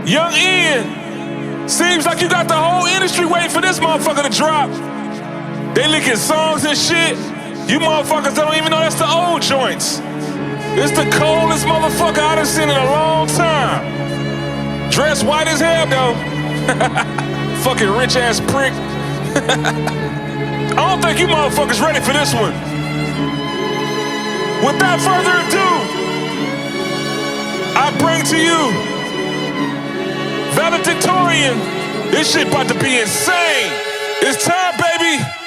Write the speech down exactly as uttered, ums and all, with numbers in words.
Young Ian, seems like you got the whole industry waiting for this motherfucker to drop. They leaking songs and shit. You motherfuckers don't even know that's the old joints. It's the coldest motherfucker I done seen in a long time. Dressed white as hell though. Fucking rich ass prick. I don't think you motherfuckers ready for this one. Without further ado, I bring to you Valedictorian. This shit about to be insane. It's time, baby.